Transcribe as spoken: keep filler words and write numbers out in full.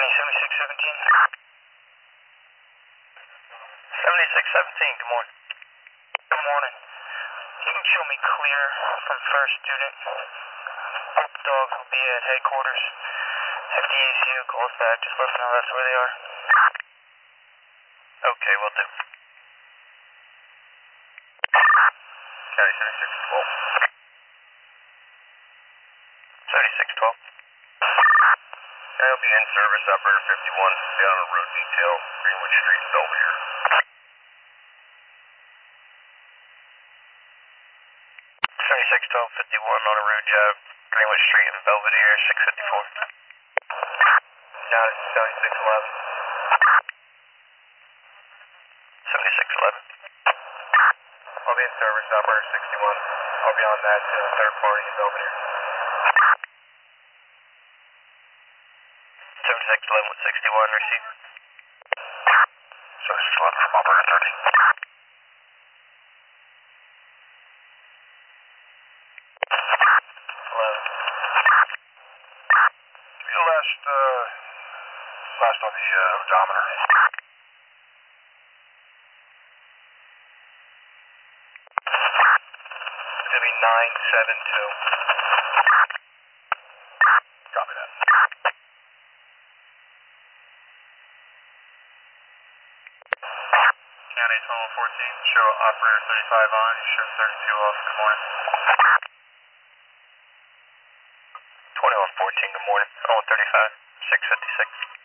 County seventy-six seventeen. seventy-six seventeen, good morning. Good morning. You can show me clear from first student. Both dogs will be at headquarters. If the A C U calls back, just let me know that's where they are. Okay, will do. County seventy-six twelve. seventy-six twelve. I'll be in service, operator fifty-one, down on road detail, Greenwood Street, Belvedere. seventy-six twelve fifty-one on a road job, Greenwood Street in Belvedere, six fifty-four. Got it, seventy-six eleven. seventy-six eleven. I'll be in service, operator sixty-one. I'll be on that uh, third party in Belvedere. seventy-six eleven with sixty-one, receive. seventy-six eleven from operator thirty. eleven. Give me the last, uh, last on the uh, odometer. It's going to be nine seven two. Copy that. County twenty-one fourteen, show operator thirty-five on, you show thirty-two off, good morning. twenty-one fourteen, good morning, oh thirty-five, six fifty-six.